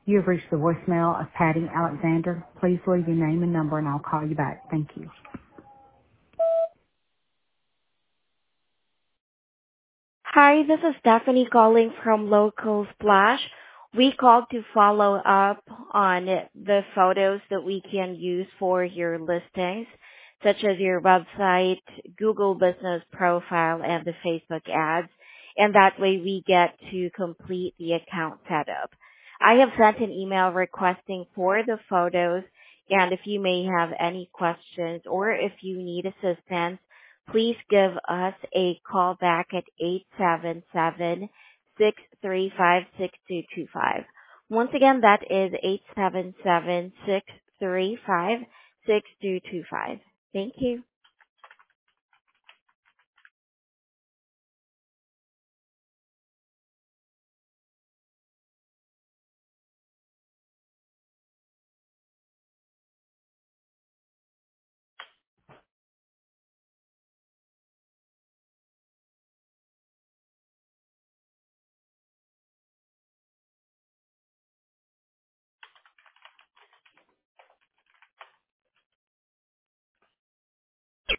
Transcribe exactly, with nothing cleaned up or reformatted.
You have reached the voicemail of Patty Alexander. Please leave your name and number and I'll call you back. Thank you. Hi, this is Stephanie calling from Local Splash. We called to follow up on the photos that we can use for your listings, such as your website, Google Business Profile, and the Facebook ads. And that way we get to complete the account setup. I have sent an email requesting for the photos, and if you may have any questions or if you need assistance, please give us a call back at eight seven seven, six three five, six two two five. Once again, that is eight seven seven, six three five, six two two five. Thank you.